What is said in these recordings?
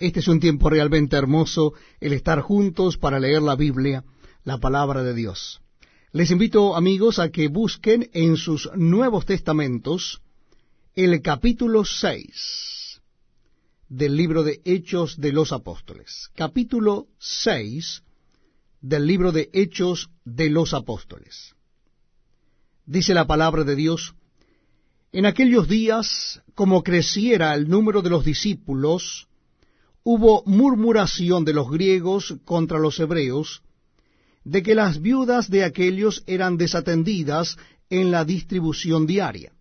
Este es un tiempo realmente hermoso, el estar juntos para leer la Biblia, la palabra de Dios. Les invito, amigos, a que busquen en sus Nuevos Testamentos el capítulo 6 del libro de Hechos de los Apóstoles. Capítulo 6 del libro de Hechos de los Apóstoles. Dice la palabra de Dios: en aquellos días, como creciera el número de los discípulos, hubo murmuración de los griegos contra los hebreos, de que las viudas de aquellos eran desatendidas en la distribución diaria.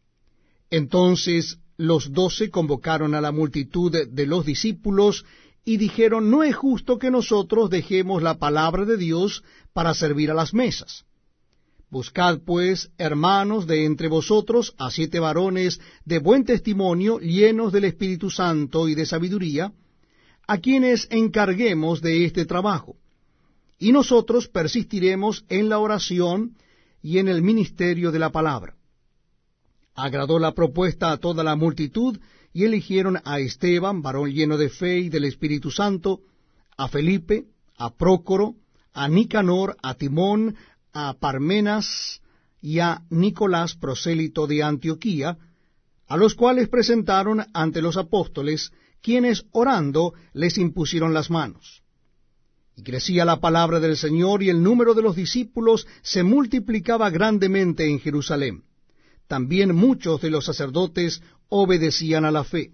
Entonces los 12 convocaron a la multitud de los discípulos y dijeron: no es justo que nosotros dejemos la palabra de Dios para servir a las mesas. Buscad pues, hermanos, de entre vosotros a 7 varones de buen testimonio, llenos del Espíritu Santo y de sabiduría, a quienes encarguemos de este trabajo, y nosotros persistiremos en la oración y en el ministerio de la palabra. Agradó la propuesta a toda la multitud, y eligieron a Esteban, varón lleno de fe y del Espíritu Santo, a Felipe, a Prócoro, a Nicanor, a Timón, a Parmenas y a Nicolás, prosélito de Antioquía, a los cuales presentaron ante los apóstoles, quienes orando les impusieron las manos. Y crecía la palabra del Señor, y el número de los discípulos se multiplicaba grandemente en Jerusalén. También muchos de los sacerdotes obedecían a la fe.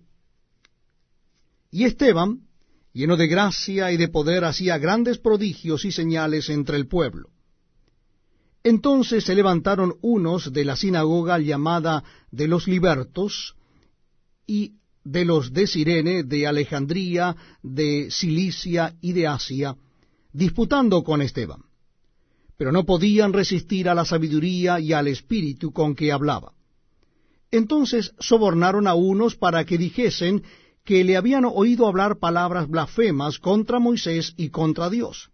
Y Esteban, lleno de gracia y de poder, hacía grandes prodigios y señales entre el pueblo. Entonces se levantaron unos de la sinagoga llamada de los libertos, y de los de Cirene, de Alejandría, de Cilicia y de Asia, disputando con Esteban. Pero no podían resistir a la sabiduría y al espíritu con que hablaba. Entonces sobornaron a unos para que dijesen que le habían oído hablar palabras blasfemas contra Moisés y contra Dios.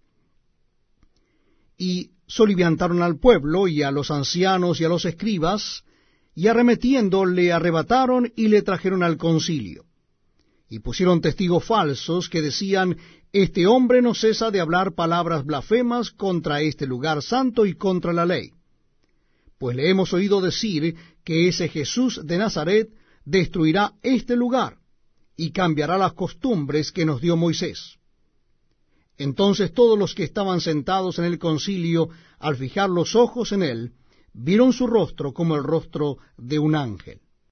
Y soliviantaron al pueblo y a los ancianos y a los escribas, y arremetiendo le arrebataron y le trajeron al concilio. Y pusieron testigos falsos que decían: este hombre no cesa de hablar palabras blasfemas contra este lugar santo y contra la ley. Pues le hemos oído decir que ese Jesús de Nazaret destruirá este lugar y cambiará las costumbres que nos dio Moisés. Entonces todos los que estaban sentados en el concilio, al fijar los ojos en él, vieron su rostro como el rostro de un ángel.